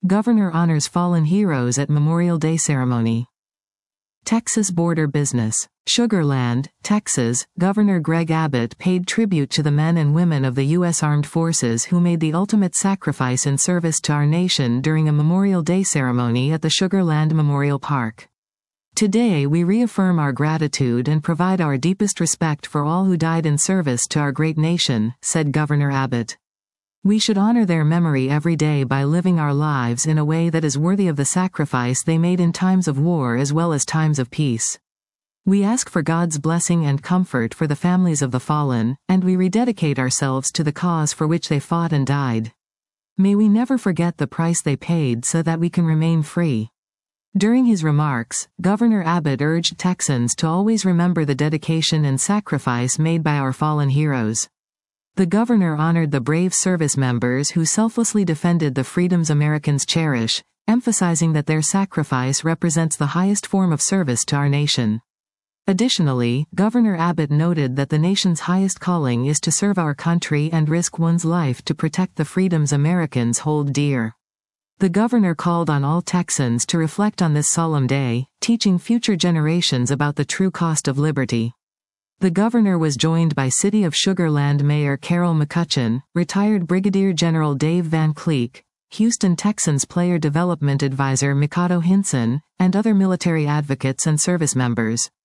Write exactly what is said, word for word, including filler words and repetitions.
Governor honors fallen heroes at Memorial Day ceremony. Texas border business. Sugar Land, Texas, Governor Greg Abbott paid tribute to the men and women of the U S Armed Forces who made the ultimate sacrifice in service to our nation during a Memorial Day ceremony at the Sugar Land Memorial Park. Today we reaffirm our gratitude and provide our deepest respect for all who died in service to our great nation, said Governor Abbott. We should honor their memory every day by living our lives in a way that is worthy of the sacrifice they made in times of war as well as times of peace. We ask for God's blessing and comfort for the families of the fallen, and we rededicate ourselves to the cause for which they fought and died. May we never forget the price they paid so that we can remain free. During his remarks, Governor Abbott urged Texans to always remember the dedication and sacrifice made by our fallen heroes. The governor honored the brave service members who selflessly defended the freedoms Americans cherish, emphasizing that their sacrifice represents the highest form of service to our nation. Additionally, Governor Abbott noted that the nation's highest calling is to serve our country and risk one's life to protect the freedoms Americans hold dear. The governor called on all Texans to reflect on this solemn day, teaching future generations about the true cost of liberty. The governor was joined by City of Sugar Land Mayor Carol McCutcheon, retired Brigadier General Dave Van Cleek, Houston Texans Player Development Advisor Mikado Hinson, and other military advocates and service members.